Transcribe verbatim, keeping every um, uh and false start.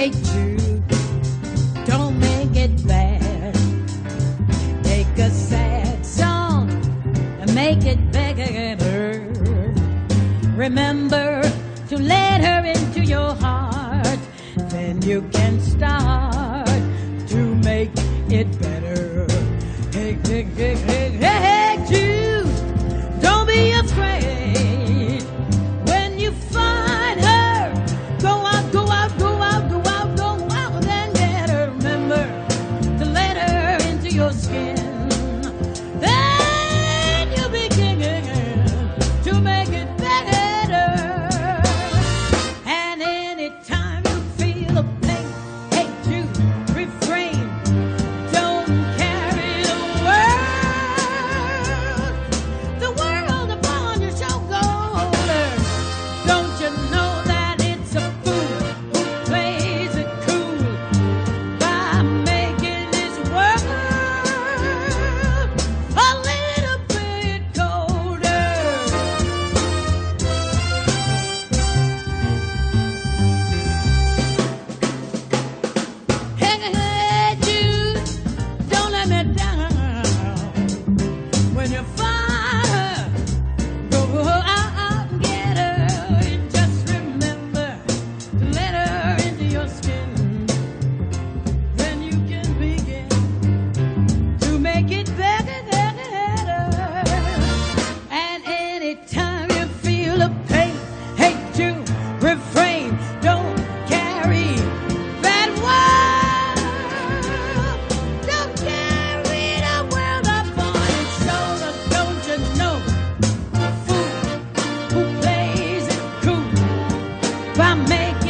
Hey Jude, don't make it bad. Take a sad song and make it better. Remember to let her into your heart, then you can start to make it better. Hey, hey, hey, hey, hey, hey, Jude, don't be afraid. When you find her, go out, go out, go out, go out, go out and get her. Remember to let her into your skin. Then you begin to make it better. And anytime you feel a pain, hey Jude, refrain. Don't carry the world, the world upon your shoulders. Don't you know that it's a fool who plays it cool by making this world a little bit colder? Hey, hey, Jude, don't let me down. When you find her, go out and get her. Just remember to let her into your skin. Then you can begin to make it better. And anytime you feel a pain, hey Jude, refrain. Don't carry that world. Don't carry the world upon your shoulder. Don't you know a fool who plays it cool by making